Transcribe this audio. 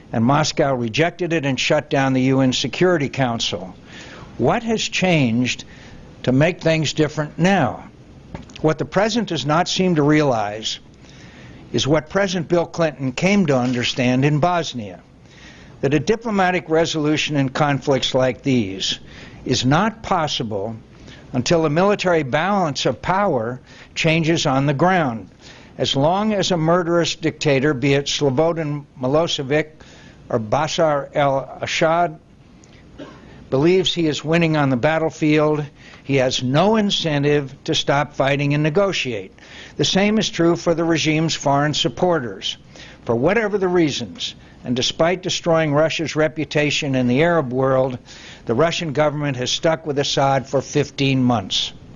and Moscow rejected it and shut down the UN Security Council. What has changed to make things different now? What the President does not seem to realize is what President Bill Clinton came to understand in Bosnia, that a diplomatic resolution in conflicts like these is not possible until the military balance of power changes on the ground. As long as a murderous dictator, be it Slobodan Milosevic or Bashar al-Assad, believes he is winning on the battlefield, he has no incentive to stop fighting and negotiate. The same is true for the regime's foreign supporters. For whatever the reasons, and despite destroying Russia's reputation in the Arab world, the Russian government has stuck with Assad for 15 months.